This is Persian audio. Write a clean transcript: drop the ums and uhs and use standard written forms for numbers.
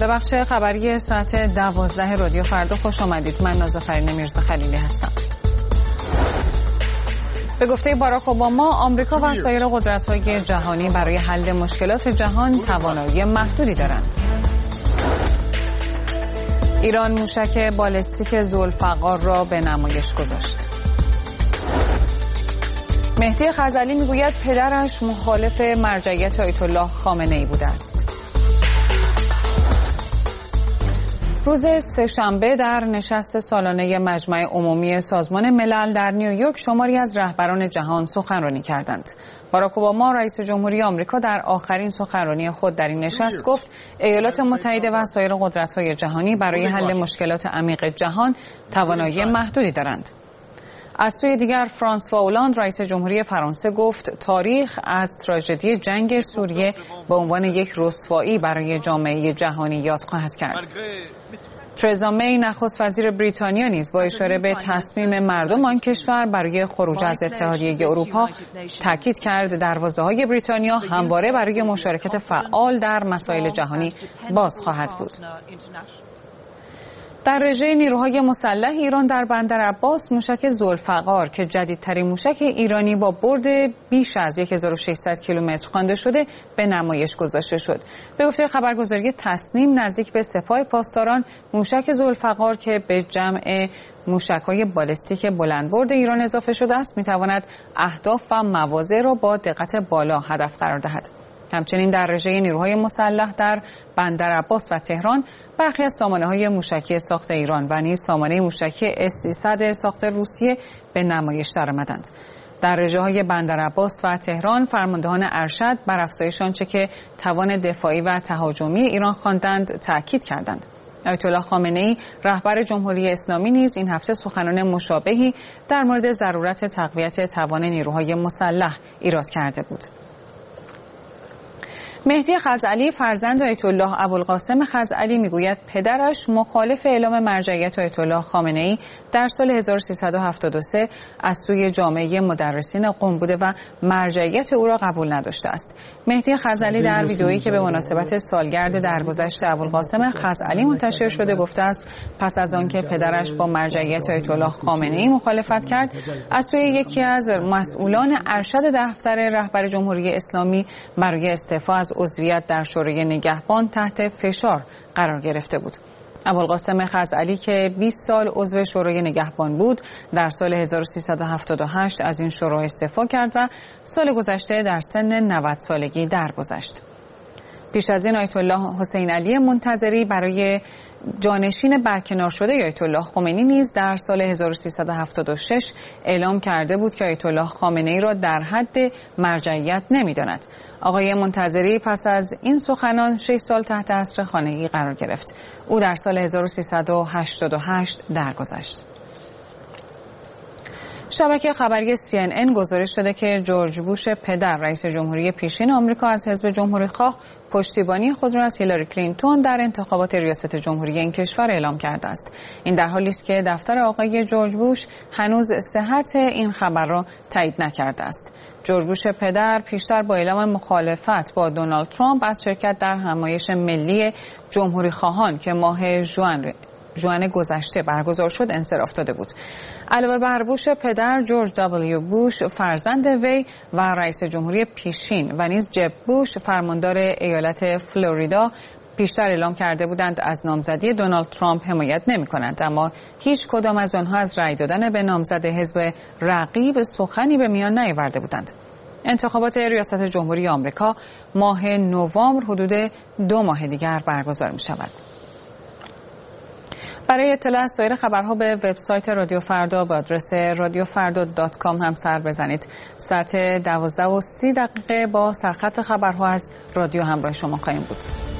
به بخش خبری ساعت 12 رادیو فردا خوش آمدید. من نازافرین میرزا خلیلی هستم. به گفته باراک اوباما، آمریکا و سایر قدرت‌های جهانی برای حل مشکلات جهان توانایی محدودی دارند. ایران موشک بالستیک ذوالفقار را به نمایش گذاشت. مهدی خزعلی میگوید پدرش مخالف مرجعیت آیت الله خامنه‌ای بوده است. روز سه‌شنبه در نشست سالانه مجمع عمومی سازمان ملل در نیویورک شماری از رهبران جهان سخنرانی کردند. باراک اوباما رئیس جمهوری آمریکا در آخرین سخنرانی خود در این نشست گفت ایالات متحده و سایر قدرت‌های جهانی برای حل مشکلات عمیق جهان توانایی محدودی دارند. از سوی دیگر فرانسوا اولاند رئیس جمهوری فرانسه گفت تاریخ از تراژدی جنگ سوریه به عنوان یک رسوایی برای جامعه جهانی یاد خواهد کرد. ترزا می نخست وزیر بریتانیا نیز با اشاره به تصمیم مردم آن کشور برای خروج از اتحادیه اروپا تاکید کرد دروازه‌های بریتانیا همواره برای مشارکت فعال در مسائل جهانی باز خواهد بود. در رژه نیروهای مسلح ایران در بندر عباس موشک ذوالفقار که جدیدترین موشک ایرانی با برد بیش از 1600 کیلومتر خوانده شده به نمایش گذاشته شد. به گفته خبرگزاری تصنیم نزدیک به سپاه پاسداران موشک ذوالفقار که به جمع موشک‌های بالستیک بلندبرد ایران اضافه شده است می‌تواند اهداف و مواضع را با دقت بالا هدف قرار دهد. همچنین در رژه نیروهای مسلح در بندر عباس و تهران برخی از سامانه‌های موشکی ساخت ایران و نیز سامانه موشکی S-300 ساخت روسیه به نمایش درآمدند. در رژه‌های بندر عباس و تهران فرماندهان ارشد بر افزایش آنچه که توان دفاعی و تهاجمی ایران خواندند تاکید کردند. آیت الله خامنه‌ای رهبر جمهوری اسلامی نیز این هفته سخنان مشابهی در مورد ضرورت تقویت توان نیروهای مسلح ایراد کرده بود. مهدی خزعلی فرزند آیت الله ابوالقاسم خزعلی میگوید پدرش مخالف اعلام مرجعیت آیت الله خامنه‌ای در سال 1373 از سوی جامعه مدرسین قم بوده و مرجعیت او را قبول نداشته است. مهدی خزعلی در ویدئویی که به مناسبت سالگرد درگذشت ابوالقاسم خزعلی منتشر شده گفته است پس از آنکه پدرش با مرجعیت آیت الله خامنه‌ای مخالفت کرد از سوی یکی از مسئولان ارشد دفتر رهبر جمهوری اسلامی برای استعفا از عضویت در شورای نگهبان تحت فشار قرار گرفته بود. ابوالقاسم خزعلی که 20 سال عضو شورای نگهبان بود در سال 1378 از این شورا استعفا کرد و سال گذشته در سن 90 سالگی درگذشت. پیش از این آیت الله حسین علی منتظری برای جانشین برکنار شده آیت الله خمینی نیز در سال 1376 اعلام کرده بود که آیت الله خامنه‌ای را در حد مرجعیت نمی‌داند. آقای منتظری پس از این سخنان 6 سال تحت حصر خانگی قرار گرفت. او در سال 1388 درگذشت. شبکه خبری CNN گزارش داده که جورج بوش پدر رئیس جمهوری پیشین آمریکا از حزب جمهوری‌خواه پشتیبانی خود را از هیلاری کلینتون در انتخابات ریاست جمهوری این کشور اعلام کرده است. این در حالی است که دفتر آقای جورج بوش هنوز صحت این خبر را تایید نکرده است. جورج بوش پدر پیشتر با اعلام مخالفت با دونالد ترامپ از شرکت در همایش ملی جمهوری‌خواهان که ماه ژوئن گذشته برگزار شد انصراف داده بود. علاوه بر بوش پدر، جورج دبلیو بوش فرزند وی و رئیس جمهوری پیشین و نیز جب بوش فرماندار ایالت فلوریدا پیشتر اعلام کرده بودند از نامزدی دونالد ترامپ حمایت نمی‌کنند، اما هیچ کدام از آنها از رأی دادن به نامزد حزب رقیب سخنی به میان نیاورده بودند. انتخابات ریاست جمهوری آمریکا ماه نوامبر حدود 2 ماه دیگر برگزار می‌شود. برای اطلاع از سایر خبرها به وبسایت رادیو فردا با آدرس radiofarda.com هم سر بزنید. ساعت 12:30 با سرخط خبرها از رادیو همراه شما خواهیم بود.